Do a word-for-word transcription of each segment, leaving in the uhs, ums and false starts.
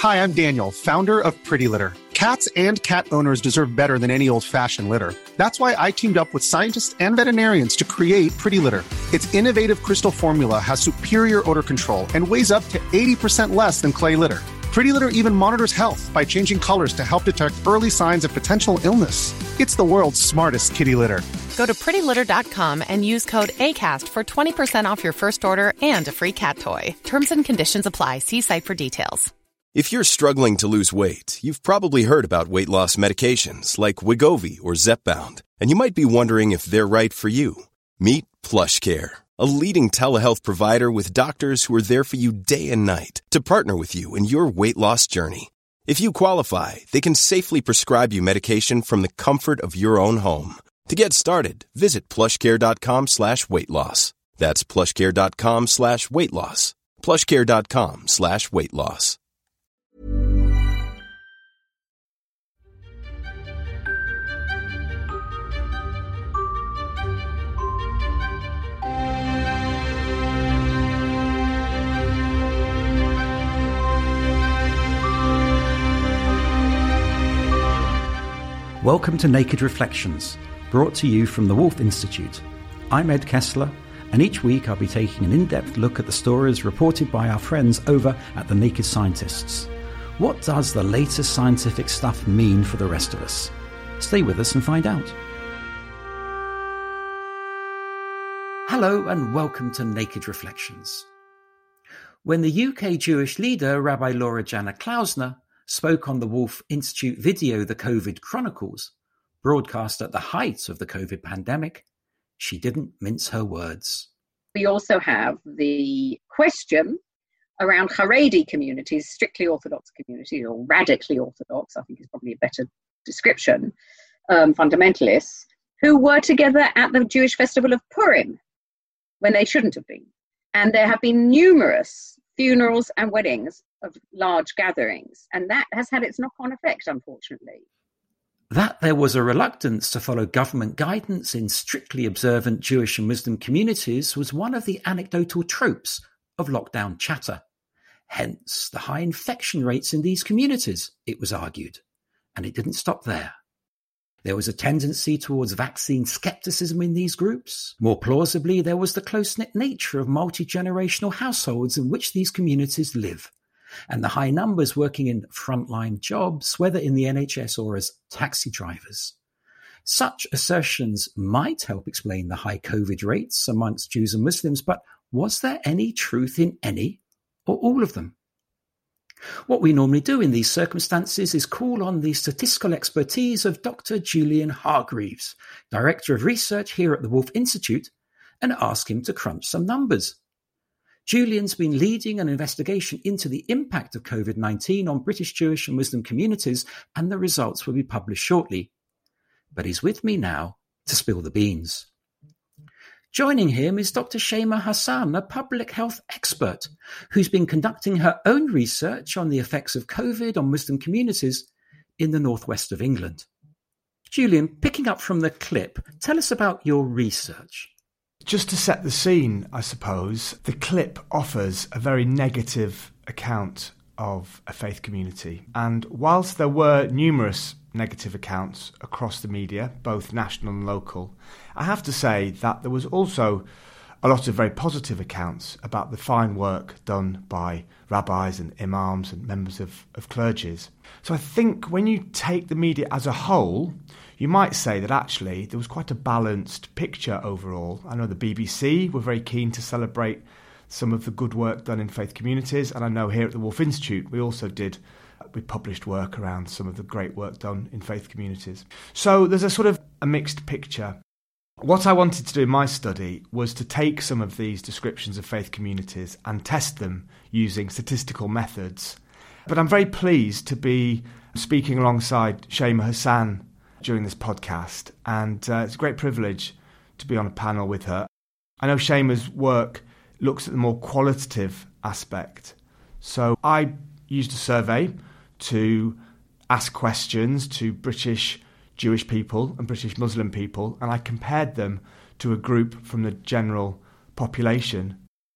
Hi, I'm Daniel, founder of Pretty Litter. Cats and cat owners deserve better than any old-fashioned litter. That's why I teamed up with scientists and veterinarians to create Pretty Litter. Its innovative crystal formula has superior odor control and weighs up to eighty percent less than clay litter. Pretty Litter even monitors health by changing colors to help detect early signs of potential illness. It's the world's smartest kitty litter. Go to pretty litter dot com and use code ACAST for twenty percent off your first order and a free cat toy. Terms and conditions apply. See site for details. If you're struggling to lose weight, you've probably heard about weight loss medications like Wegovy or Zepbound, and you might be wondering if they're right for you. Meet PlushCare, a leading telehealth provider with doctors who are there for you day and night to partner with you in your weight loss journey. If you qualify, they can safely prescribe you medication from the comfort of your own home. To get started, visit plushcare.com slash weight loss. That's plushcare.com slash weight loss. plushcare.com slash weight loss. Welcome to Naked Reflections, brought to you from the Wolf Institute. I'm Ed Kessler, and each week I'll be taking an in-depth look at the stories reported by our friends over at The Naked Scientists. What does the latest scientific stuff mean for the rest of us? Stay with us and find out. Hello and welcome to Naked Reflections. When the U K Jewish leader, Rabbi Laura Janner Klausner, spoke on the Wolf Institute video The COVID Chronicles, broadcast at the height of the COVID pandemic, she didn't mince her words. We also have the question around Haredi communities, strictly Orthodox communities, or radically Orthodox, I think is probably a better description, um, fundamentalists, who were together at the Jewish festival of Purim when they shouldn't have been. And there have been numerous funerals and weddings of large gatherings, and that has had its knock-on effect, unfortunately. That there was a reluctance to follow government guidance in strictly observant Jewish and Muslim communities was one of the anecdotal tropes of lockdown chatter. Hence the high infection rates in these communities, it was argued. And it didn't stop there. There was a tendency towards vaccine skepticism in these groups. More plausibly, there was the close-knit nature of multi-generational households in which these communities live, and the high numbers working in frontline jobs, whether in the N H S or as taxi drivers. Such assertions might help explain the high COVID rates amongst Jews and Muslims, but was there any truth in any or all of them? What we normally do in these circumstances is call on the statistical expertise of Doctor Julian Hargreaves, Director of Research here at the Wolf Institute, and ask him to crunch some numbers. Julian's been leading an investigation into the impact of COVID nineteen on British Jewish and Muslim communities, and the results will be published shortly. But he's with me now to spill the beans. Joining him is Doctor Shema Hassan, a public health expert who's been conducting her own research on the effects of COVID on Muslim communities in the northwest of England. Julian, picking up from the clip, tell us about your research. Just to set the scene, I suppose, the clip offers a very negative account of a faith community. And whilst there were numerous negative accounts across the media, both national and local, I have to say that there was also a lot of very positive accounts about the fine work done by rabbis and imams and members of, of clergies. So I think when you take the media as a whole, you might say that actually there was quite a balanced picture overall. I know the B B C were very keen to celebrate some of the good work done in faith communities, and I know here at the Wolf Institute we also did We published work around some of the great work done in faith communities. So there's a sort of a mixed picture. What I wanted to do in my study was to take some of these descriptions of faith communities and test them using statistical methods. But I'm very pleased to be speaking alongside Shema Hassan during this podcast, and uh, it's a great privilege to be on a panel with her. I know Shema's work looks at the more qualitative aspect. So I used a survey to ask questions to British Jewish people and British Muslim people, and I compared them to a group from the general population.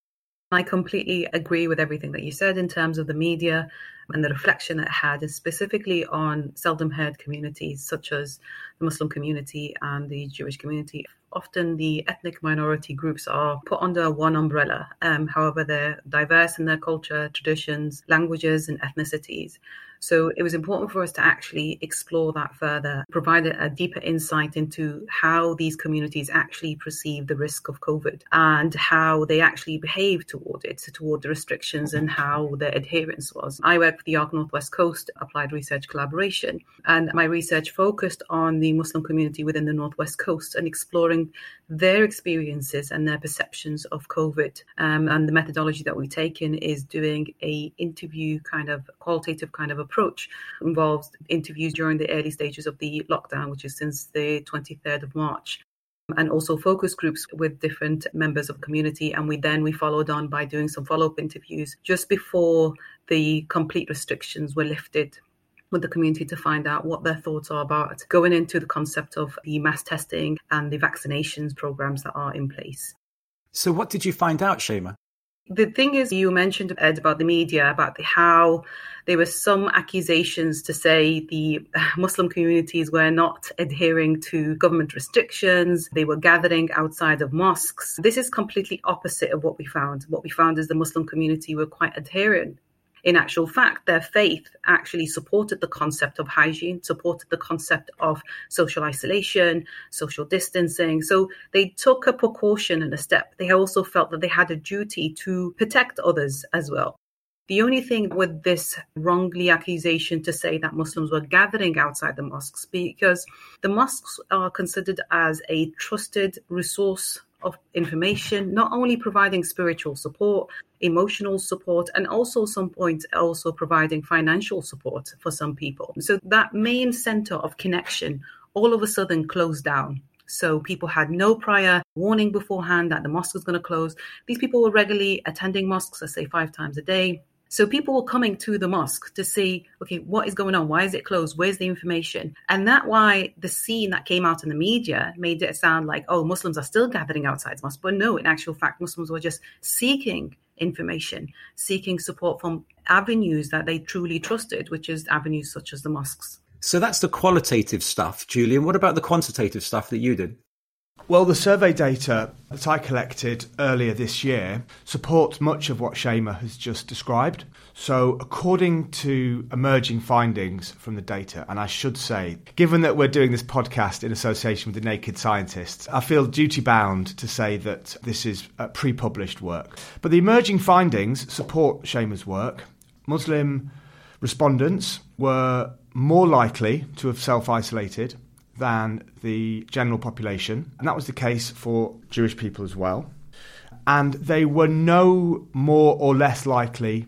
I completely agree with everything that you said in terms of the media and the reflection that it had, and specifically on seldom heard communities such as the Muslim community and the Jewish community. Often the ethnic minority groups are put under one umbrella. Um, however, they're diverse in their culture, traditions, languages, and ethnicities. So it was important for us to actually explore that further, provide a deeper insight into how these communities actually perceive the risk of COVID and how they actually behave toward it, toward the restrictions and how their adherence was. I work for the Arc Northwest Coast Applied Research Collaboration, and my research focused on the Muslim community within the Northwest Coast and exploring their experiences and their perceptions of COVID. Um, and the methodology that we've taken is doing a interview kind of qualitative kind of approach. It involves interviews during the early stages of the lockdown, which is since the twenty-third of March. And also focus groups with different members of the community. And we then we followed on by doing some follow-up interviews just before the complete restrictions were lifted with the community to find out what their thoughts are about going into the concept of the mass testing and the vaccinations programs that are in place. So what did you find out, Shema? The thing is, you mentioned, Ed, about the media, about the, how there were some accusations to say the Muslim communities were not adhering to government restrictions. They were gathering outside of mosques. This is completely opposite of what we found. What we found is the Muslim community were quite adherent. In actual fact, their faith actually supported the concept of hygiene, supported the concept of social isolation, social distancing. So they took a precaution and a step. They also felt that they had a duty to protect others as well. The only thing with this wrongly accusation to say that Muslims were gathering outside the mosques, because the mosques are considered as a trusted resource of information, not only providing spiritual support, emotional support, and also some point also providing financial support for some people. So that main center of connection all of a sudden closed down. So people had no prior warning beforehand that the mosque was going to close. These people were regularly attending mosques, let's say five times a day. So people were coming to the mosque to see, okay, what is going on? Why is it closed? Where's the information? And that's why the scene that came out in the media made it sound like, oh, Muslims are still gathering outside the mosque. But no, in actual fact, Muslims were just seeking information, seeking support from avenues that they truly trusted, which is avenues such as the mosques. So that's the qualitative stuff, Julian. What about the quantitative stuff that you did? Well, the survey data that I collected earlier this year supports much of what Shema has just described. So according to emerging findings from the data, and I should say, given that we're doing this podcast in association with the Naked Scientists, I feel duty-bound to say that this is uh, pre-published work. But the emerging findings support Shema's work. Muslim respondents were more likely to have self-isolated than the general population. And that was the case for Jewish people as well. And they were no more or less likely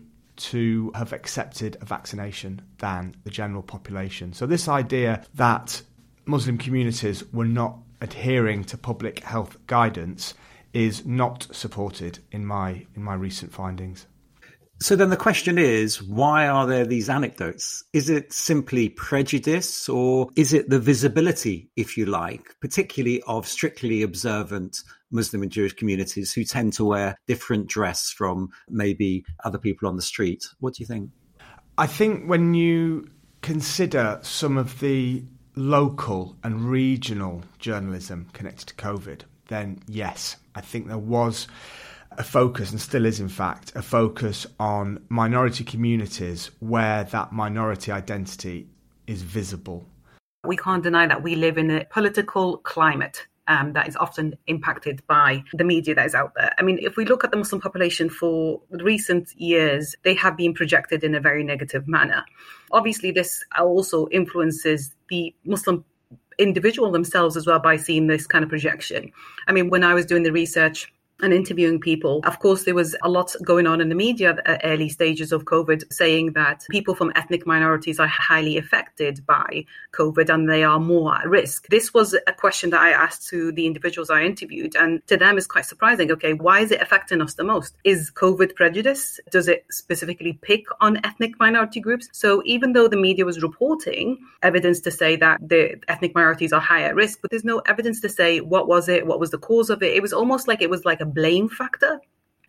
to have accepted a vaccination than the general population. So this idea that Muslim communities were not adhering to public health guidance is not supported in my in my recent findings. So then the question is, why are there these anecdotes? Is it simply prejudice, or is it the visibility, if you like, particularly of strictly observant Muslim and Jewish communities who tend to wear different dress from maybe other people on the street? What do you think? I think when you consider some of the local and regional journalism connected to COVID, then yes, I think there was a focus, and still is in fact, a focus on minority communities where that minority identity is visible. We can't deny that we live in a political climate um, that is often impacted by the media that is out there. I mean, if we look at the Muslim population for recent years, they have been projected in a very negative manner. Obviously, this also influences the Muslim individual themselves as well by seeing this kind of projection. I mean, when I was doing the research and interviewing people, of course, there was a lot going on in the media at early stages of COVID saying that people from ethnic minorities are highly affected by COVID and they are more at risk. This was a question that I asked to the individuals I interviewed, and to them is quite surprising. Okay, why is it affecting us the most? Is COVID prejudice? Does it specifically pick on ethnic minority groups? So even though the media was reporting evidence to say that the ethnic minorities are high at risk, but there's no evidence to say what was it, what was the cause of it. It was almost like it was like a blame factor.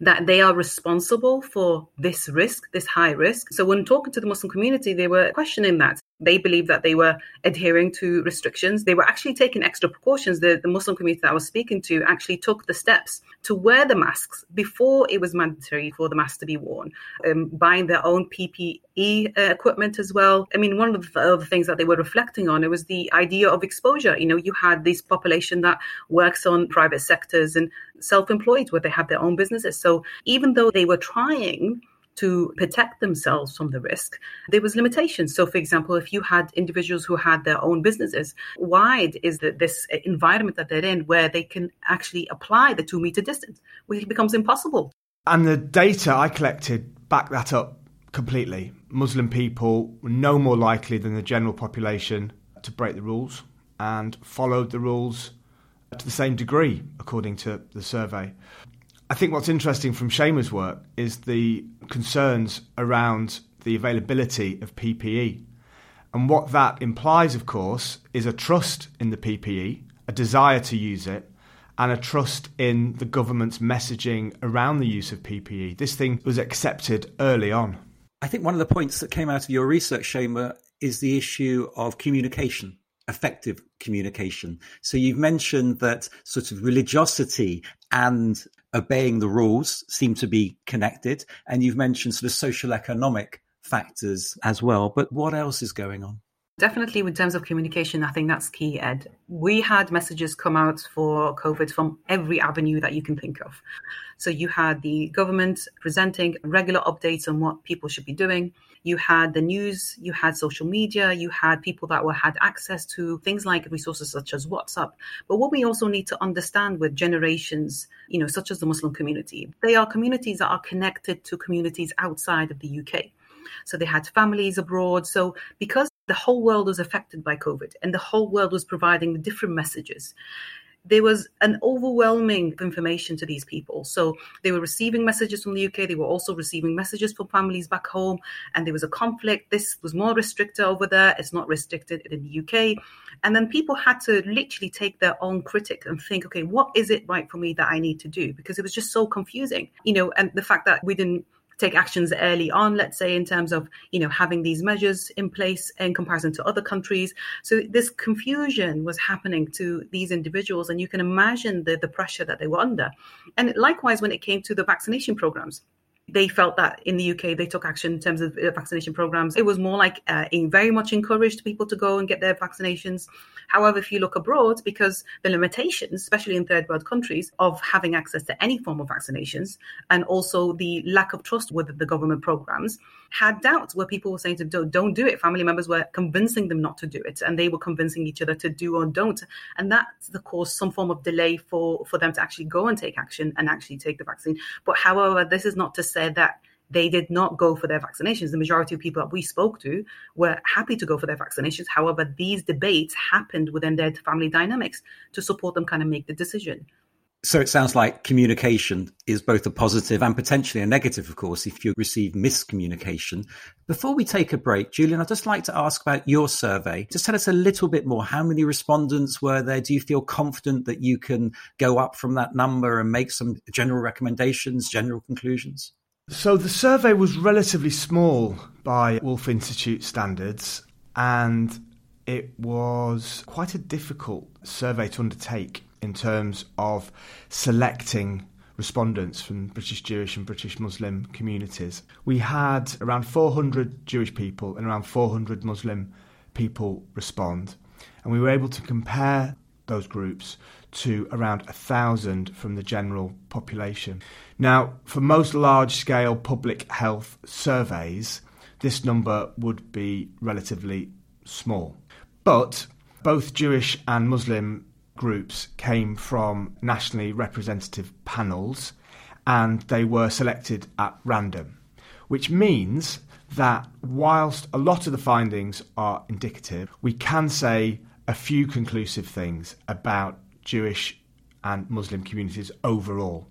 that they are responsible for this risk, this high risk. So when talking to the Muslim community, they were questioning that. They believed that they were adhering to restrictions. They were actually taking extra precautions. The, the Muslim community that I was speaking to actually took the steps to wear the masks before it was mandatory for the mask to be worn, um, buying their own P P E uh, equipment as well. I mean, one of the other things that they were reflecting on, it was the idea of exposure. You know, you had this population that works on private sectors and self-employed where they have their own businesses. So even though they were trying to protect themselves from the risk, there was limitations. So, for example, if you had individuals who had their own businesses, wide is the, this environment that they're in where they can actually apply the two meter distance, which becomes impossible. And the data I collected back that up completely. Muslim people were no more likely than the general population to break the rules and followed the rules to the same degree, according to the survey. I think what's interesting from Shaima's work is the concerns around the availability of P P E. And what that implies, of course, is a trust in the P P E, a desire to use it, and a trust in the government's messaging around the use of P P E. This thing was accepted early on. I think one of the points that came out of your research, Shaima, is the issue of communication. Effective communication. So you've mentioned that sort of religiosity and obeying the rules seem to be connected, and you've mentioned sort of social economic factors as well. But what else is going on? Definitely, in terms of communication, I think that's key, Ed. We had messages come out for COVID from every avenue that you can think of. So you had the government presenting regular updates on what people should be doing. You had the news, you had social media, you had people that were had access to things like resources such as WhatsApp. But what we also need to understand with generations, you know, such as the Muslim community, they are communities that are connected to communities outside of the U K. So they had families abroad. So because the whole world was affected by COVID and the whole world was providing different messages, there was an overwhelming information to these people. So they were receiving messages from the U K. They were also receiving messages from families back home. And there was a conflict. This was more restricted over there. It's not restricted in the U K. And then people had to literally take their own critic and think, okay, what is it right for me that I need to do? Because it was just so confusing, you know, and the fact that we didn't take actions early on, let's say, in terms of, you know, having these measures in place in comparison to other countries. So this confusion was happening to these individuals, and you can imagine the, the pressure that they were under. And likewise, when it came to the vaccination programs, they felt that in the U K, they took action in terms of vaccination programs. It was more like uh, very much encouraged people to go and get their vaccinations. However, if you look abroad, because the limitations, especially in third world countries, of having access to any form of vaccinations, and also the lack of trust with the government programs, had doubts where people were saying to them, don't do it. Family members were convincing them not to do it, and they were convincing each other to do or don't. And that's the cause some form of delay for, for them to actually go and take action and actually take the vaccine. But however, this is not to say that they did not go for their vaccinations. The majority of people that we spoke to were happy to go for their vaccinations. However, these debates happened within their family dynamics to support them kind of make the decision. So it sounds like communication is both a positive and potentially a negative, of course, if you receive miscommunication. Before we take a break, Julian, I'd just like to ask about your survey. Just tell us a little bit more. How many respondents were there? Do you feel confident that you can go up from that number and make some general recommendations, general conclusions? So the survey was relatively small by Wolf Institute standards, and it was quite a difficult survey to undertake in terms of selecting respondents from British Jewish and British Muslim communities. We had around four hundred Jewish people and around four hundred Muslim people respond, and we were able to compare those groups to around a thousand from the general population. Now, for most large-scale public health surveys, this number would be relatively small. But both Jewish and Muslim groups came from nationally representative panels, and they were selected at random, which means that whilst a lot of the findings are indicative, we can say a few conclusive things about Jewish and Muslim communities overall.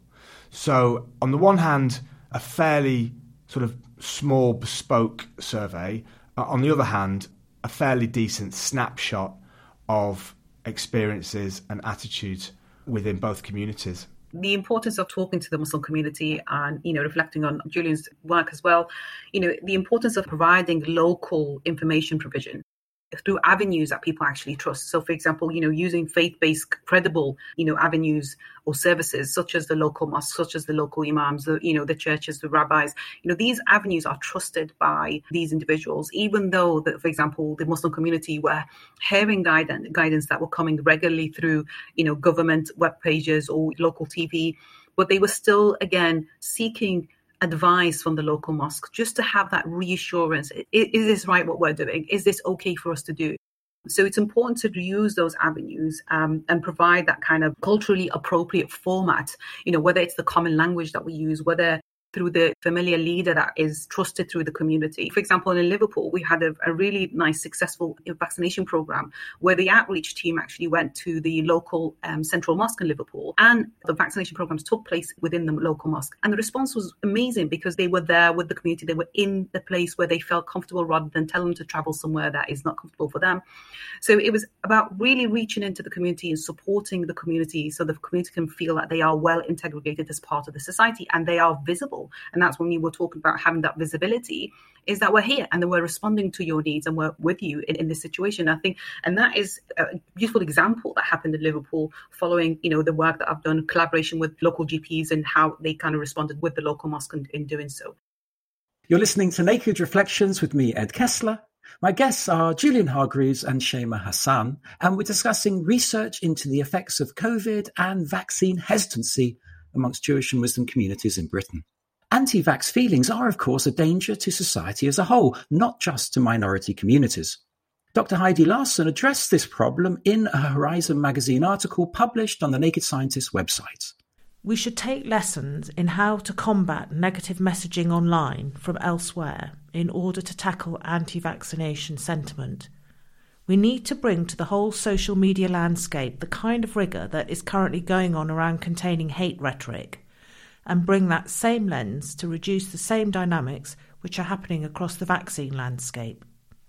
So on the one hand, a fairly sort of small bespoke survey. Uh, on the other hand, a fairly decent snapshot of experiences and attitudes within both communities. The importance of talking to the Muslim community and, you know, reflecting on Julian's work as well, you know, the importance of providing local information provision through avenues that people actually trust. So, for example, you know, using faith-based, credible, you know, avenues or services such as the local mosques, such as the local imams, the, you know, the churches, the rabbis. You know, these avenues are trusted by these individuals, even though, that, for example, the Muslim community were hearing guidance, guidance that were coming regularly through, you know, government web pages or local T V, but they were still, again, seeking advice from the local mosque just to have that reassurance. Is, is this right what we're doing? Is this okay for us to do? So it's important to use those avenues um, and provide that kind of culturally appropriate format, you know, whether it's the common language that we use, whether through the familiar leader that is trusted through the community. For example, in Liverpool, we had a, a really nice, successful vaccination program where the outreach team actually went to the local um, central mosque in Liverpool, and the vaccination programs took place within the local mosque. And the response was amazing because they were there with the community. They were in the place where they felt comfortable rather than tell them to travel somewhere that is not comfortable for them. So it was about really reaching into the community and supporting the community so the community can feel that they are well integrated as part of the society and they are visible. And that's when we were talking about having that visibility, is that we're here and that we're responding to your needs and we're with you in, in this situation. I think, and that is a beautiful example that happened in Liverpool following, you know, the work that I've done, collaboration with local G Ps and how they kind of responded with the local mosque in, in doing so. You're listening to Naked Reflections with me, Ed Kessler. My guests are Julian Hargreaves and Shaima Hassan, and we're discussing research into the effects of COVID and vaccine hesitancy amongst Jewish and Muslim communities in Britain. Anti-vax feelings are, of course, a danger to society as a whole, not just to minority communities. Doctor Heidi Larson addressed this problem in a Horizon magazine article published on the Naked Scientist website. We should take lessons in how to combat negative messaging online from elsewhere in order to tackle anti-vaccination sentiment. We need to bring to the whole social media landscape the kind of rigour that is currently going on around containing hate rhetoric, and bring that same lens to reduce the same dynamics which are happening across the vaccine landscape.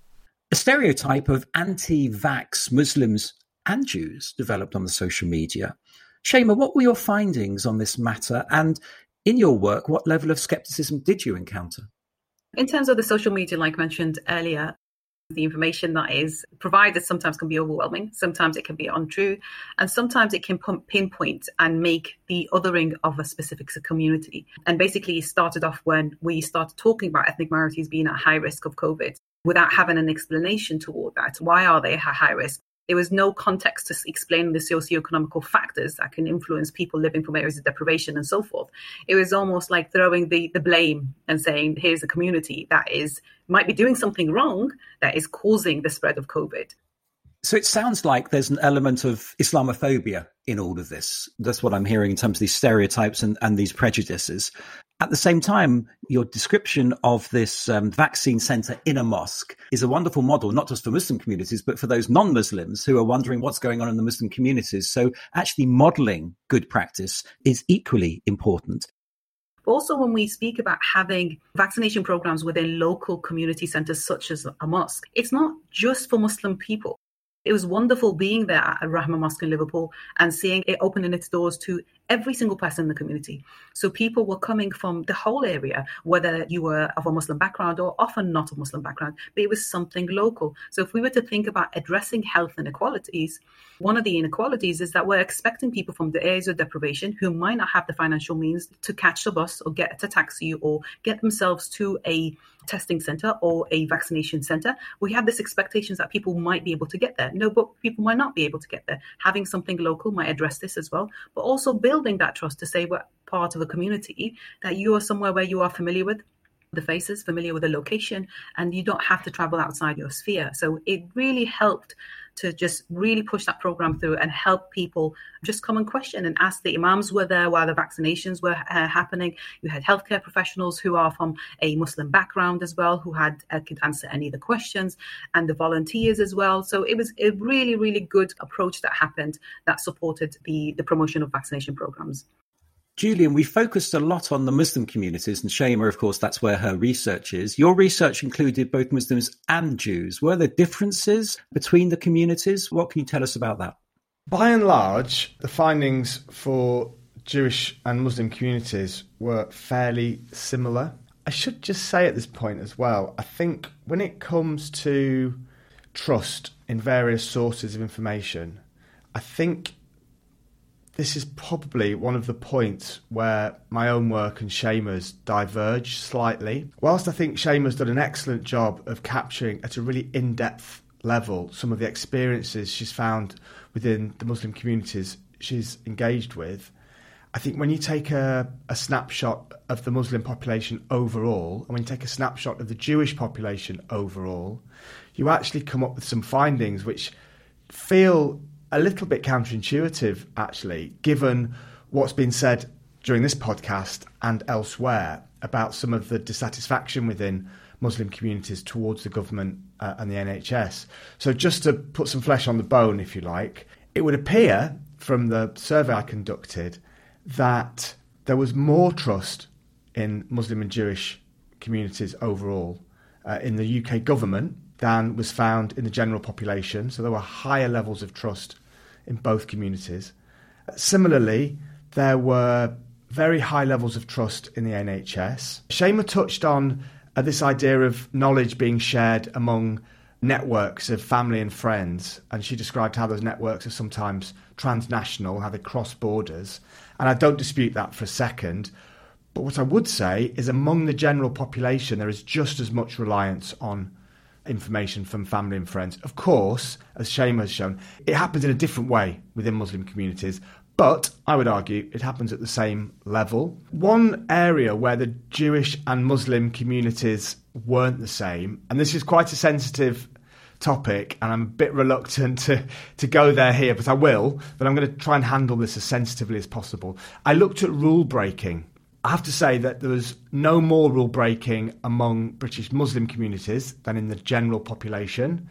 A stereotype of anti-vax Muslims and Jews developed on the social media. Shaima, what were your findings on this matter? And in your work, what level of scepticism did you encounter? In terms of the social media, like mentioned earlier, the information that is provided sometimes can be overwhelming, sometimes it can be untrue, and sometimes it can pinpoint and make the othering of a specific community. And basically it started off when we started talking about ethnic minorities being at high risk of COVID without having an explanation toward that. Why are they at high risk? There was no context to explain the socioeconomical factors that can influence people living from areas of deprivation and so forth. It was almost like throwing the, the blame and saying, here's a community that is might be doing something wrong that is causing the spread of COVID. So it sounds like there's an element of Islamophobia in all of this. That's what I'm hearing in terms of these stereotypes and, and these prejudices. At the same time, your description of this um, vaccine centre in a mosque is a wonderful model, not just for Muslim communities, but for those non-Muslims who are wondering what's going on in the Muslim communities. So actually modelling good practice is equally important. Also, when we speak about having vaccination programs within local community centres such as a mosque, it's not just for Muslim people. It was wonderful being there at Rahma Mosque in Liverpool and seeing it opening its doors to every single person in the community. So people were coming from the whole area, whether you were of a Muslim background or often not a Muslim background, but it was something local. So if we were to think about addressing health inequalities, one of the inequalities is that we're expecting people from the areas of deprivation who might not have the financial means to catch the bus or get a taxi or get themselves to a testing centre or a vaccination centre. We have this expectations that people might be able to get there. No, but people might not be able to get there. Having something local might address this as well, but also building that trust to say we're part of a community, that you are somewhere where you are familiar with the faces, familiar with the location, and you don't have to travel outside your sphere. So it really helped to just really push that program through and help people just come and question and ask. The imams were there while the vaccinations were uh, happening. You had healthcare professionals who are from a Muslim background as well, who had uh, could answer any of the questions, and the volunteers as well. So it was a really, really good approach that happened that supported the, the promotion of vaccination programs. Julian, we focused a lot on the Muslim communities, and Shaima, of course, that's where her research is. Your research included both Muslims and Jews. Were there differences between the communities? What can you tell us about that? By and large, the findings for Jewish and Muslim communities were fairly similar. I should just say at this point as well, I think when it comes to trust in various sources of information, I think this is probably one of the points where my own work and Shaima's diverge slightly. Whilst I think Shaima's done an excellent job of capturing at a really in-depth level some of the experiences she's found within the Muslim communities she's engaged with, I think when you take a, a snapshot of the Muslim population overall, and when you take a snapshot of the Jewish population overall, you actually come up with some findings which feel a little bit counterintuitive, actually, given what's been said during this podcast and elsewhere about some of the dissatisfaction within Muslim communities towards the government uh, and the N H S. So just to put some flesh on the bone, if you like, it would appear from the survey I conducted that there was more trust in Muslim and Jewish communities overall uh, in the U K government than was found in the general population. So there were higher levels of trust in both communities. Similarly, there were very high levels of trust in the N H S. Shaima touched on uh, this idea of knowledge being shared among networks of family and friends, and she described how those networks are sometimes transnational, how they cross borders, and I don't dispute that for a second. But what I would say is among the general population there is just as much reliance on information from family and friends. Of course, as Shaima has shown, it happens in a different way within Muslim communities, but I would argue it happens at the same level. One area where the Jewish and Muslim communities weren't the same, and this is quite a sensitive topic, and I'm a bit reluctant to, to go there here, but I will, but I'm going to try and handle this as sensitively as possible. I looked at rule breaking. I have to say that there was no more rule breaking among British Muslim communities than in the general population,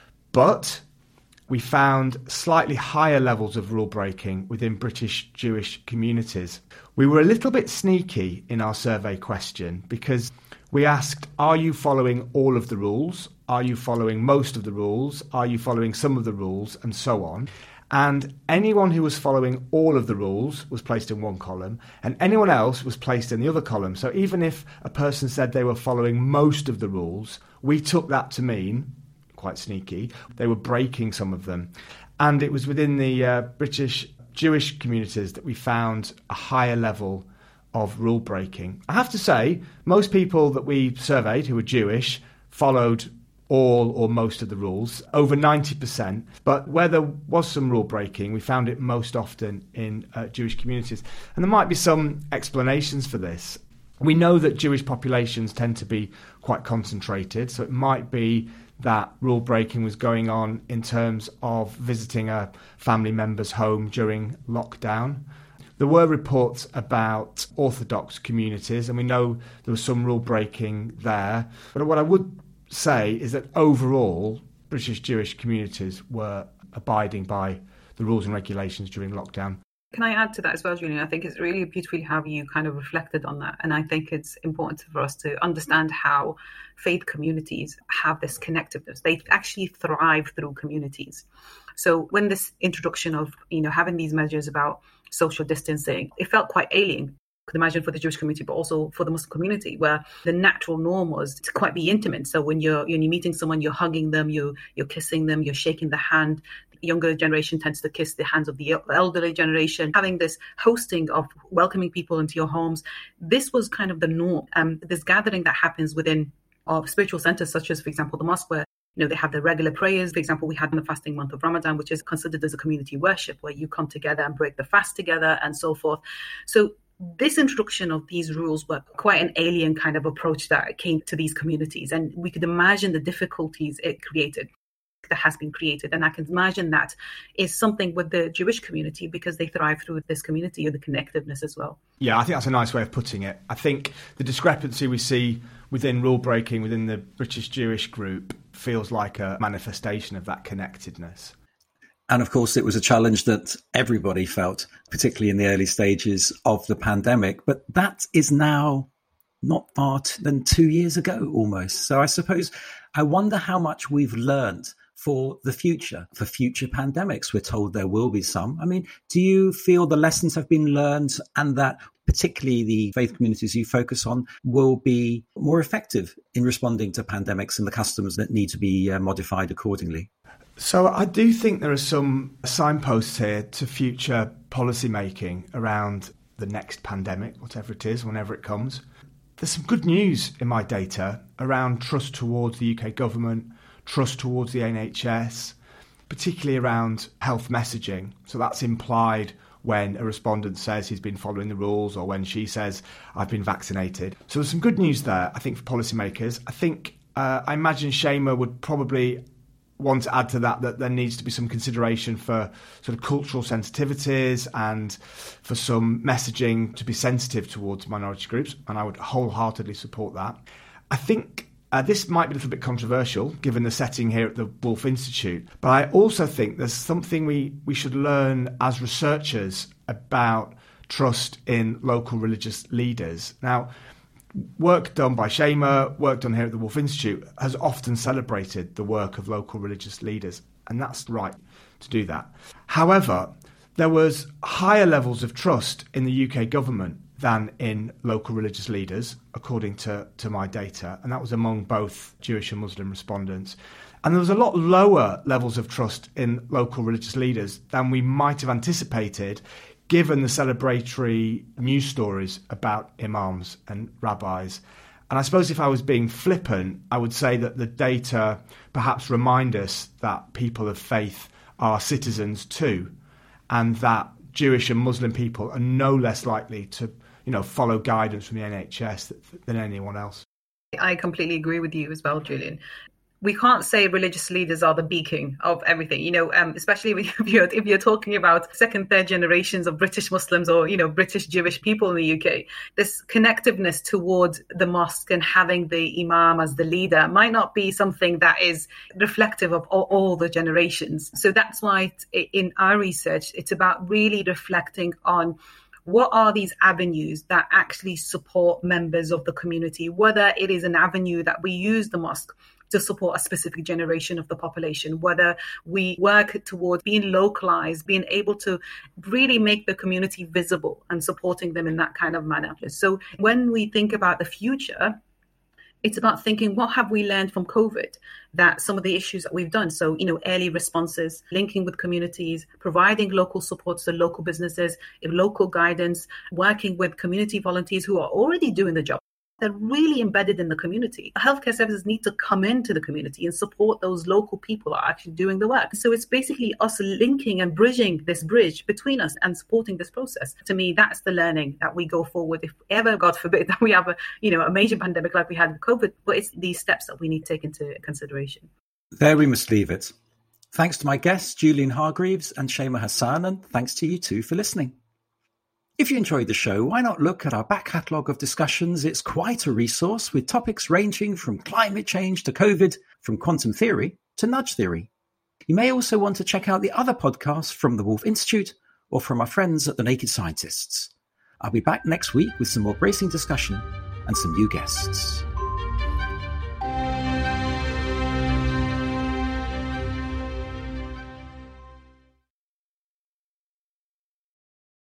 but we found slightly higher levels of rule breaking within British Jewish communities. We were a little bit sneaky in our survey question because we asked, are you following all of the rules? Are you following most of the rules? Are you following some of the rules? And so on. And anyone who was following all of the rules was placed in one column, and anyone else was placed in the other column. So even if a person said they were following most of the rules, we took that to mean, quite sneaky, they were breaking some of them. And it was within the uh, British Jewish communities that we found a higher level of rule breaking. I have to say, most people that we surveyed who were Jewish followed all or most of the rules, over ninety percent. But where there was some rule breaking, we found it most often in uh, Jewish communities. And there might be some explanations for this. We know that Jewish populations tend to be quite concentrated, so it might be that rule breaking was going on in terms of visiting a family member's home during lockdown. There were reports about Orthodox communities, and we know there was some rule breaking there. But what I would say is that overall, British Jewish communities were abiding by the rules and regulations during lockdown. Can I add to that as well, Julian? I think it's really beautifully how you kind of reflected on that. And I think it's important for us to understand how faith communities have this connectiveness. They actually thrive through communities. So when this introduction of, you know, having these measures about social distancing, it felt quite alien. Could imagine for the Jewish community, but also for the Muslim community, where the natural norm was to quite be intimate. So when you're when you're meeting someone, you're hugging them, you you're kissing them, you're shaking the hand. The younger generation tends to kiss the hands of the elderly generation. Having this hosting of welcoming people into your homes, this was kind of the norm. Um, this gathering that happens within our spiritual centers, such as, for example, the mosque, where you know they have their regular prayers. For example, we had in the fasting month of Ramadan, which is considered as a community worship, where you come together and break the fast together, and so forth. So this introduction of these rules were quite an alien kind of approach that came to these communities. And we could imagine the difficulties it created, that has been created. And I can imagine that is something with the Jewish community because they thrive through this community or the connectiveness as well. Yeah, I think that's a nice way of putting it. I think the discrepancy we see within rule breaking within the British Jewish group feels like a manifestation of that connectedness. And of course, it was a challenge that everybody felt, particularly in the early stages of the pandemic. But that is now not far t- than two years ago almost. So I suppose I wonder how much we've learned for the future, for future pandemics. We're told there will be some. I mean, do you feel the lessons have been learned and that particularly the faith communities you focus on will be more effective in responding to pandemics and the customs that need to be uh, modified accordingly? So I do think there are some signposts here to future policy making around the next pandemic, whatever it is, whenever it comes. There's some good news in my data around trust towards the U K government, trust towards the N H S, particularly around health messaging. So that's implied when a respondent says he's been following the rules or when she says, I've been vaccinated. So there's some good news there, I think, for policymakers. I think, uh, I imagine Seamus would probably want to add to that that there needs to be some consideration for sort of cultural sensitivities and for some messaging to be sensitive towards minority groups, and I would wholeheartedly support that. I think uh, this might be a little bit controversial given the setting here at the Woolf Institute, but I also think there's something we, we should learn as researchers about trust in local religious leaders. Now, work done by Seamus, work done here at the Woolf Institute, has often celebrated the work of local religious leaders, and that's right to do that. However, there was higher levels of trust in the U K government than in local religious leaders, according to, to my data, and that was among both Jewish and Muslim respondents. And there was a lot lower levels of trust in local religious leaders than we might have anticipated, given the celebratory news stories about imams and rabbis. And I suppose if I was being flippant, I would say that the data perhaps remind us that people of faith are citizens too, and that Jewish and Muslim people are no less likely to, you know, follow guidance from the N H S than anyone else. I completely agree with you as well, Julian. We can't say religious leaders are the beacon of everything, you know, um, especially if you're, if you're talking about second, third generations of British Muslims or, you know, British Jewish people in the U K. This connectiveness towards the mosque and having the imam as the leader might not be something that is reflective of all, all the generations. So that's why it, in our research, it's about really reflecting on what are these avenues that actually support members of the community, whether it is an avenue that we use the mosque to support a specific generation of the population, whether we work towards being localized, being able to really make the community visible and supporting them in that kind of manner. So when we think about the future, it's about thinking, what have we learned from COVID? That some of the issues that we've done. So, you know, early responses, linking with communities, providing local support to local businesses, local guidance, working with community volunteers who are already doing the job. They're really embedded in the community. Healthcare services need to come into the community and support those local people that are actually doing the work. So it's basically us linking and bridging this bridge between us and supporting this process. To me, that's the learning that we go forward. If ever, God forbid, that we have a, you know, a major pandemic like we had with COVID, but it's these steps that we need to take into consideration. There we must leave it. Thanks to my guests, Julian Hargreaves and Seamus Hassan, and thanks to you too for listening. If you enjoyed the show, why not look at our back catalogue of discussions? It's quite a resource with topics ranging from climate change to COVID, from quantum theory to nudge theory. You may also want to check out the other podcasts from the Woolf Institute or from our friends at the Naked Scientists. I'll be back next week with some more bracing discussion and some new guests.